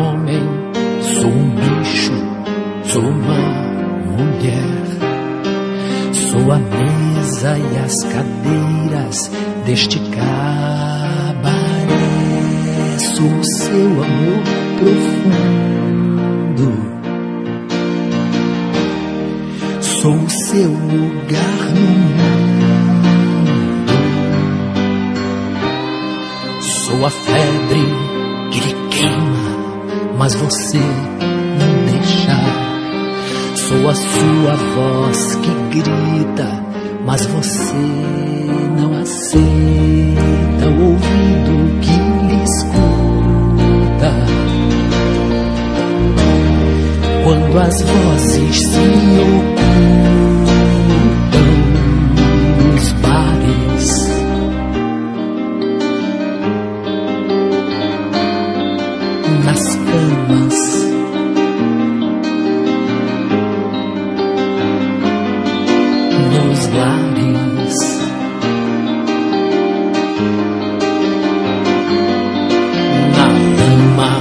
homem, sou um bicho, sou uma mulher. Sou a mesa e as cadeiras deste cabaré. Sou o seu amor profundo. Sou o seu lugar no mundo. Sou a febre que lhe queima, mas você não deixa. Sou a sua voz que grita, mas você não aceita. O ouvido que lhe escuta quando as vozes se ocultam nos bares, nas camas, nos lares, na lama.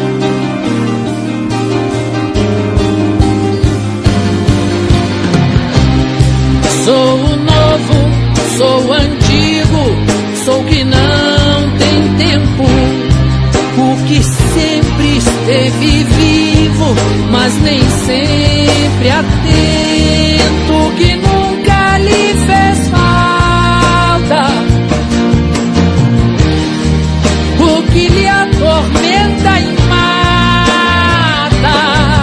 Sou o novo, sou o antigo, sou o que não tem tempo, o que sempre esteve vivo, mas nem sempre atento, que nunca lhe fez falta, o que lhe atormenta e mata.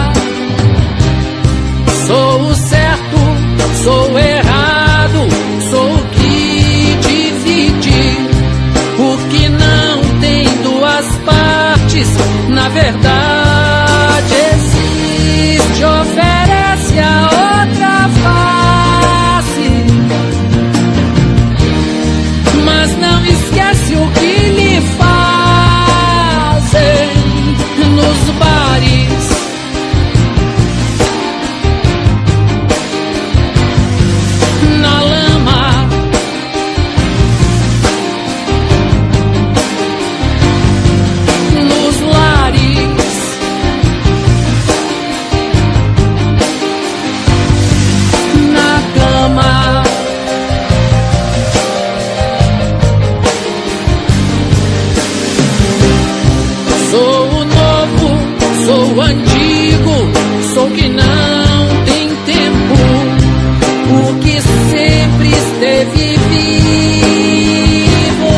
Sou o certo, sou o errado, sou o que divide, o que não tem duas partes, na verdade existe, oferece a outra face, mas não esquece o que lhe fazem nos bares, na lama, nos lares, na cama. Sou o novo, sou o antigo, sou o que não tem tempo, o que sempre esteve vivo.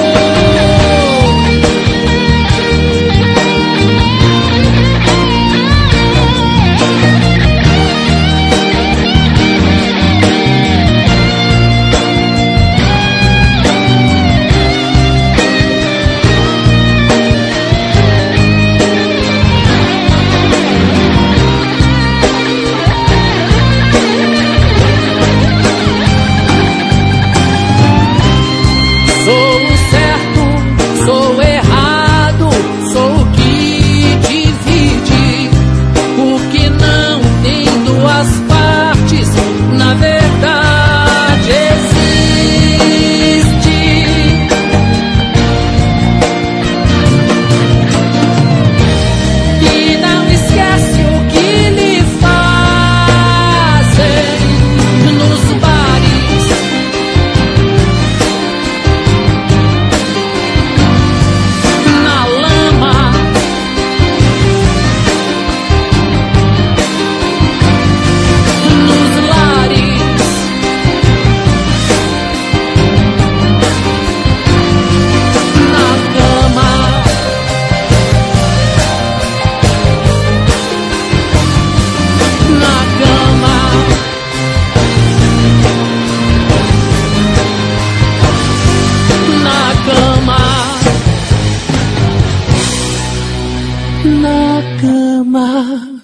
Sou o certo, sou o errado, sou o que divide, o que não tem duas partes, na verdade existe, e não esquece o que lhe fazem nos bares, na lama, nos lares, na cama, na cama, na cama, na cama.